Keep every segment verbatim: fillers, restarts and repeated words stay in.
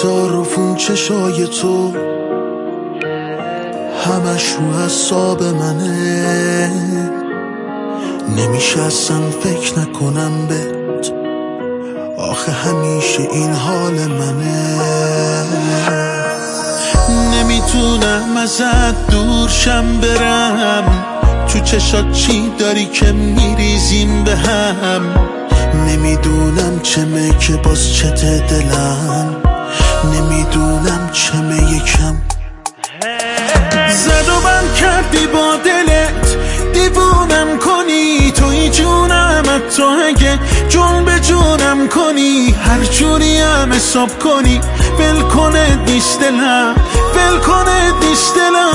تعارفون چشای تو همش رو حساب منه، نمیشه اصلا فکر نکنم بهت، آخه همیشه این حال منه. نمیتونم ازت دور شم برم، تو چشات چی داری که میریزیم به هم، نمیدونم چمه که باز چته دلم، نمیدونم چمه یکم. زد و بند کردی با دلت دیوونم کنی، توی جونم حتی اگه جون به جونم کنی، هر جوری هم حساب کنی ول کنه دیست دلم، ول کنه دیست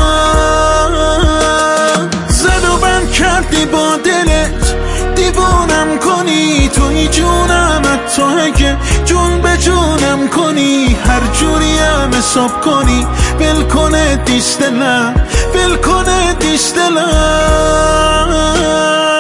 دلم. زد و بند کردی با دلت دیوونم کنی، توی جونم حتی اگه جون به جونم کنی، هر جوری هم حساب کنی ول کنه دیست دلم، ول کنه دیست دلم.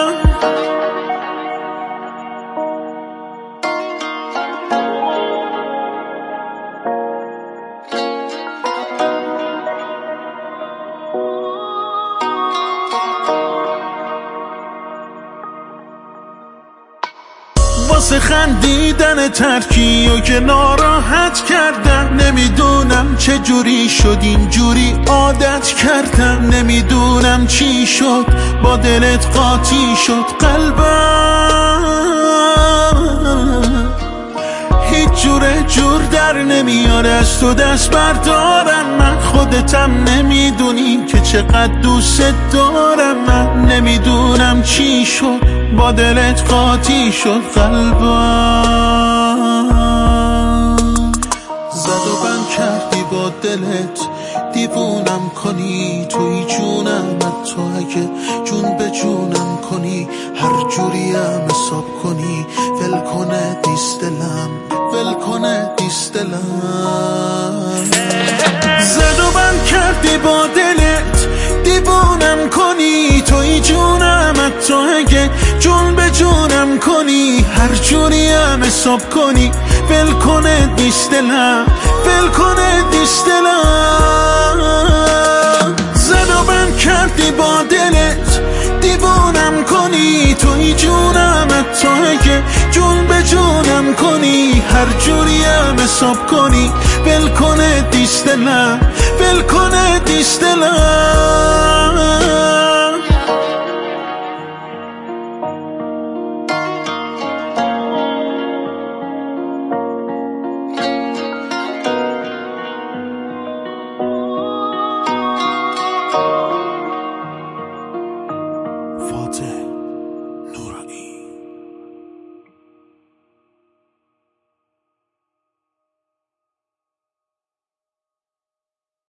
واسه خندیدن ترکی و که ناراحت کردم، نمیدونم چه جوری شد اینجوری عادت کردم، نمیدونم چی شد با دلت قاطی شد قلبم، هیچ جوره جور در نمیاره از تو دست بردارم، من خودتم نمیدونی که چقدر دوست دارم، من نمیدونم چی شد با دلت قاطی شد قلبم. زد و بند کردی با دلت دیوونم کنی، توی جونم حتی اگه جون به جونم کنی، هر جوری هم حساب کنی ول کنه دیست دلم، ول کنه دیست دلم. زد و بند کردی با دلت دیوونم کنی، توی جونم حتی اگه جون به جونم کنی، هر جوری هم حساب کنی ول کنه دیست دلم، ول کنه دیست دلم. زد و بند کردی با دلت دیوونم کنی، توی جونم حتی اگه جون به جونم کنی، هر جوری هم حساب کنی ول کنه دیست دلم، ول کنه دیست دلم.